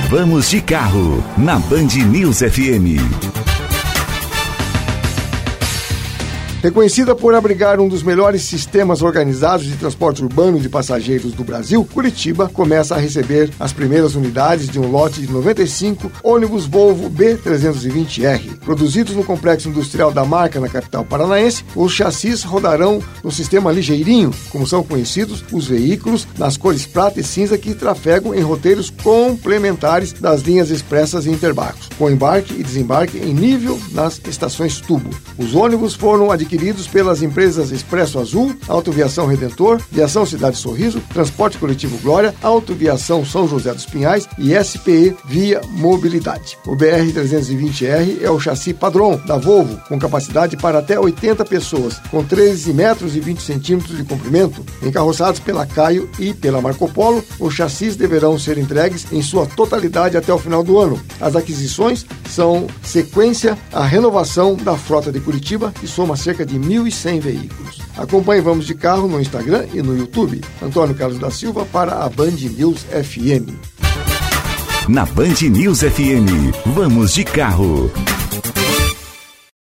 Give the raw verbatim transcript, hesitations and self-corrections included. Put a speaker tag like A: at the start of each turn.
A: Vamos de Carro, na Band News F M.
B: Reconhecida por abrigar um dos melhores sistemas organizados de transporte urbano de passageiros do Brasil, Curitiba começa a receber as primeiras unidades de um lote de noventa e cinco ônibus Volvo B trezentos e vinte R. Produzidos no complexo industrial da marca na capital paranaense, os chassis rodarão no sistema ligeirinho, como são conhecidos os veículos nas cores prata e cinza que trafegam em roteiros complementares das linhas expressas e interbarcos, com embarque e desembarque em nível nas estações tubo. Os ônibus foram adquiridos adquiridos pelas empresas Expresso Azul, Autoviação Redentor, Viação Cidade Sorriso, Transporte Coletivo Glória, Autoviação São José dos Pinhais e S P E Via Mobilidade. O B R trezentos e vinte R é o chassi padrão da Volvo, com capacidade para até oitenta pessoas, com treze metros e vinte centímetros de comprimento. Encarroçados pela Caio e pela Marco Polo, os chassis deverão ser entregues em sua totalidade até o final do ano. As aquisições são sequência à renovação da frota de Curitiba, que soma cerca de mil e cem veículos. Acompanhe Vamos de Carro no Instagram e no YouTube. Antônio Carlos da Silva para a Band News F M.
A: Na Band News F M, Vamos de Carro.